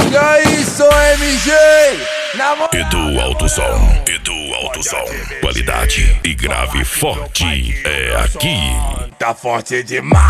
E aí, sou MG. Edu Alto Som, qualidade e grave forte é aqui. Tá forte demais.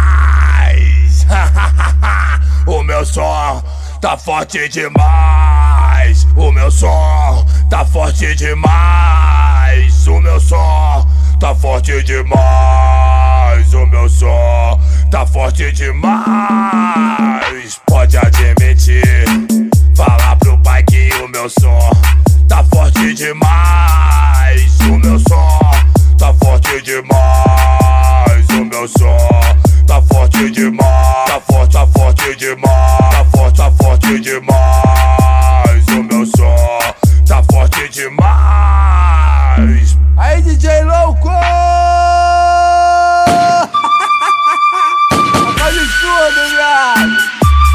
O meu som tá forte demais. O meu som tá forte demais. O meu som tá forte demais. O meu som tá forte demais. Pode admitir, falar pro pai que o meu som tá forte demais. O meu som tá forte demais. O meu som tá forte demais. Tá forte demais. Tá forte demais. O meu som tá forte demais. Aí, DJ louco! Faz tudo, viado!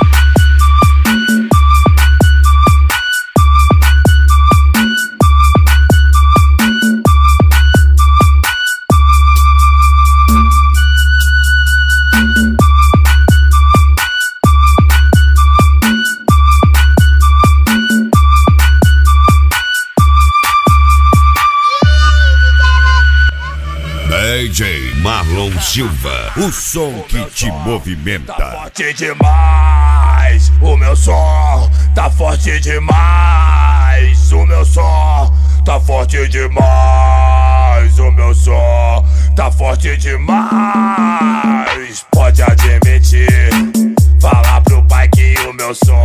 DJ Marlon Silva, o som que te movimenta. Tá forte demais, o meu som tá forte demais. O meu som tá forte demais. O meu som tá forte demais. Pode admitir, falar pro pai que o meu som